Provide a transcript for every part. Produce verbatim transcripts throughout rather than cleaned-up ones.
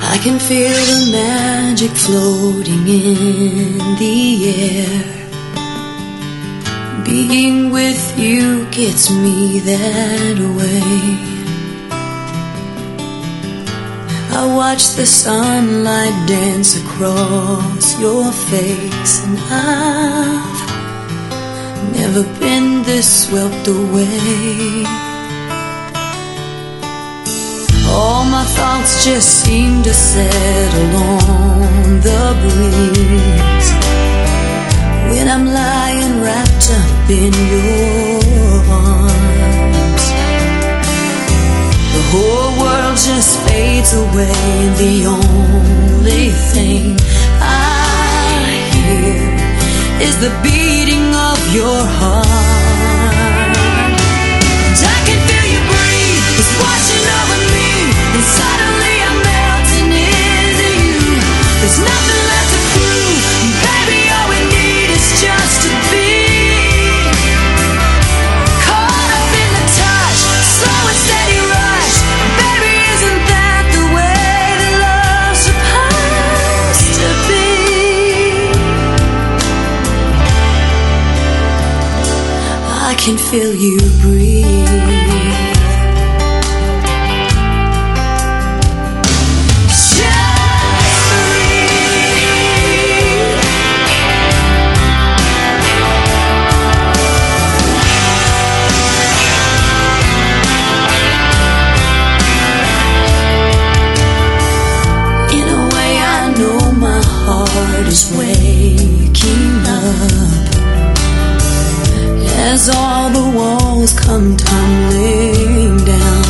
I can feel the magic floating in the air. Being with you gets me that way. I watch the sunlight dance across your face, and I've never been this swept away. All my thoughts just seem to settle on the breeze when I'm lying wrapped up in your arms. The whole world just fades away, and the only thing I hear is the beating of your heart. And I can feel you breathe, it's washing over me. And suddenly I'm melting into you. There's nothing left to prove. Baby, all we need is just to be caught up in the touch, slow and steady rush. Baby, isn't that the way that love's supposed to be? I can feel you breathe. Is waking up as all the walls come tumbling down,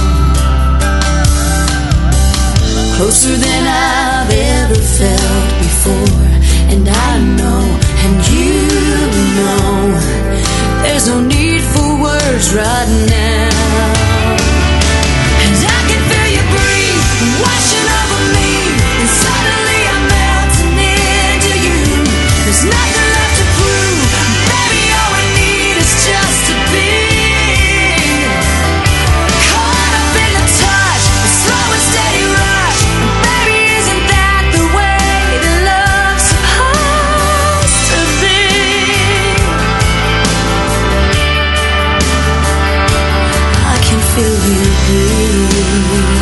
closer than I've ever felt before. And I know, and you know, there's no need for words right now. And I can feel you breathe, washing over me, and suddenly I'm there's nothing left to prove. Baby, all we need is just to be caught up in the touch, a slow and steady rush. Baby, isn't that the way that love's supposed to be? I can feel you breathe.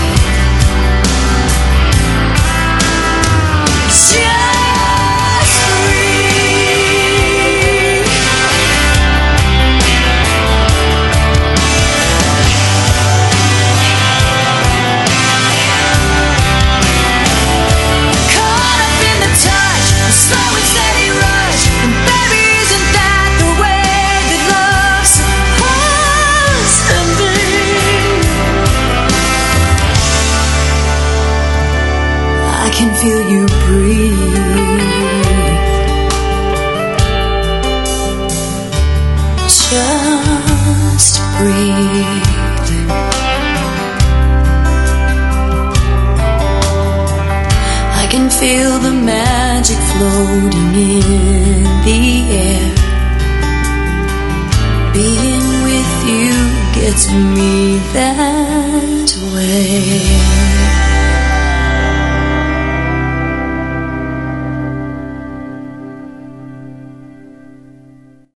I can feel you breathe. Just breathe. I can feel the magic floating in the air. Being with you gets me that way.